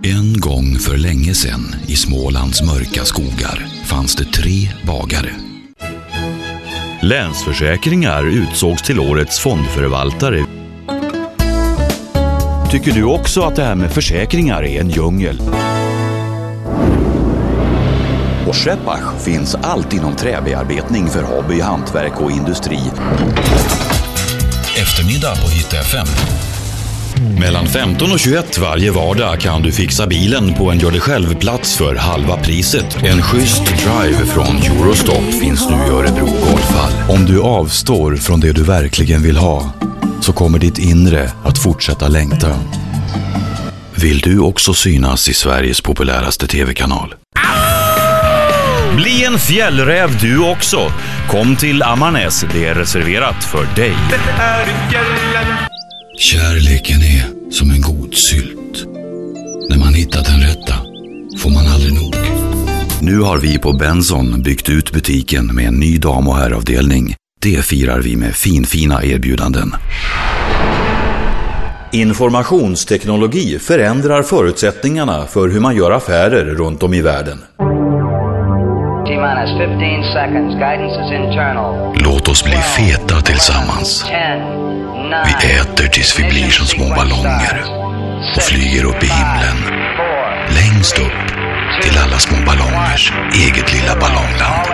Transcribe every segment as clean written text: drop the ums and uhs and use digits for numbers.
En gång för länge sedan i Smålands mörka skogar fanns det 3 bagare. Länsförsäkringar utsågs till årets fondförvaltare. Tycker du också att det här med försäkringar är en djungel? Hos Scheppach finns allt inom träbearbetning för hobby, hantverk och industri. Eftermiddag på Hit FM. Mellan 15 och 21 varje vardag kan du fixa bilen på en gör-det-själv-plats för halva priset. En schysst drive från Eurostop finns nu i Örebro Golfhall. Om du avstår från det du verkligen vill ha, så kommer ditt inre att fortsätta längta. Vill du också synas i Sveriges populäraste tv-kanal? Bli en fjällräv du också. Kom till Ammarnäs, det är reserverat för dig. Kärleken är som en god sylt. När man hittat den rätta får man aldrig nog. Nu har vi på Benson byggt ut butiken med en ny dam- och herravdelning. Det firar vi med fina erbjudanden. Informationsteknologi förändrar förutsättningarna för hur man gör affärer runt om i världen. Låt oss bli feta tillsammans. Vi äter tills vi blir som små ballonger och flyger upp i himlen. Längst upp till alla små ballongers eget lilla ballongland.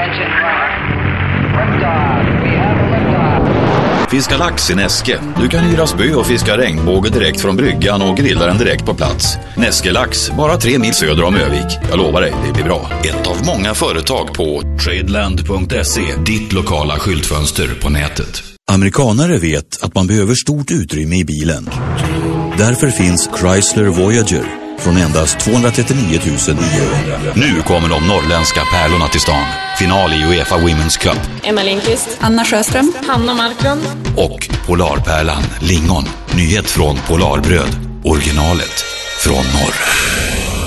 Fiska lax i Näske. Du kan hyra spö och fiska regnbåge direkt från bryggan och grilla den direkt på plats. Näske lax, bara 3 mil söder om Övik. Jag lovar dig, det blir bra. Ett av många företag på tradeland.se, ditt lokala skyltfönster på nätet. Amerikanare vet att man behöver stort utrymme i bilen. Därför finns Chrysler Voyager från endast 239 900. Nu kommer de norrländska pärlorna till stan. Final i UEFA Women's Cup. Emma Lindqvist, Anna Sjöström, Hanna Marklund och Polarpärlan Lingon. Nyhet från Polarbröd. Originalet från norr.